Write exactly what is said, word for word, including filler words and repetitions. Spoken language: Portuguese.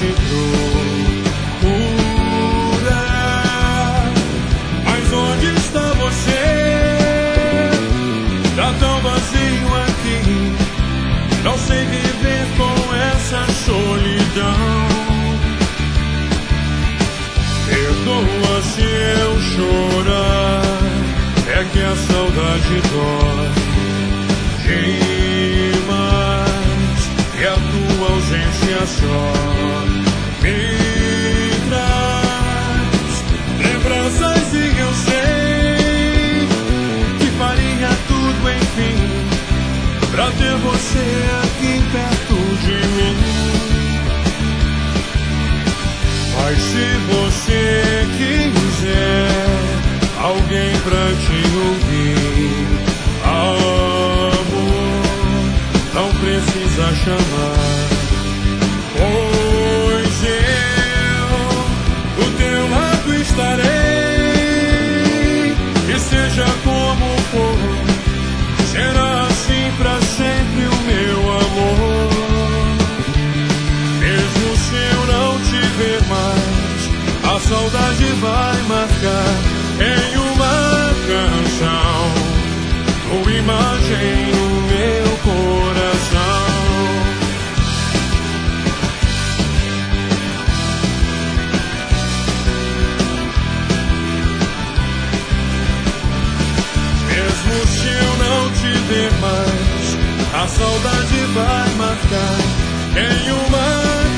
te procurar. Mas onde está você? Tá tão vazio aqui. Não sei viver com essa solidão. Perdoa se eu chorar, é que a saudade dói demais, e a tua ausência só me traz lembranças, e eu sei que faria tudo, enfim, pra ter você aqui perto de mim. Mas se você quiser alguém pra te ouvir, amor, não precisa chamar, pois eu do teu lado estarei. E seja como for, será assim pra sempre o meu amor. Mesmo se eu não te ver mais, a saudade vai marcar em uma canção, tua imagem no meu coração. Mesmo se eu não te ver mais, a saudade vai marcar em uma